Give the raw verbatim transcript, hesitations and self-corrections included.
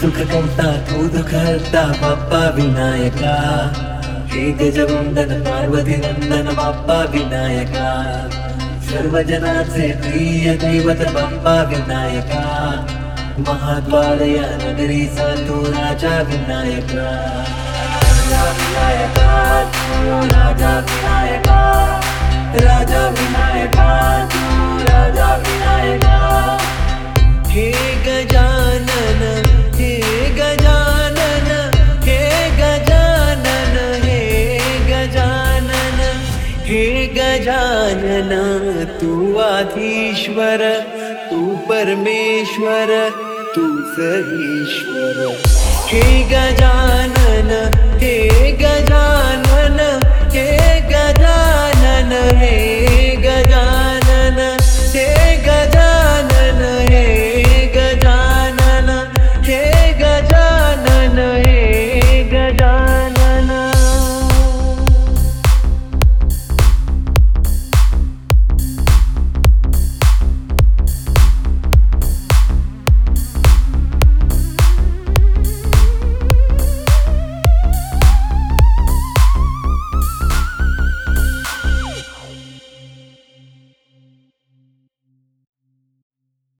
सुख करता तू दुःख हरता बाप्पा विनायका, हे गजवंदन पार्वती नंदन बाप्पा विनायका, सर्व जनाचे प्रिय दैवत बाप्पा विनायका, महाद्वार या नगरीचा तू राजा विनायका. राजा विनायका तू राजा विनायका, राजा विनायका तू राजा विनायका. हे गजानन हे गजानन हे गजानन हे गजानन हे गजानन, तू आधीश्वर तू परमेश्वर तूच ईश्वर. हे गजानन हे ग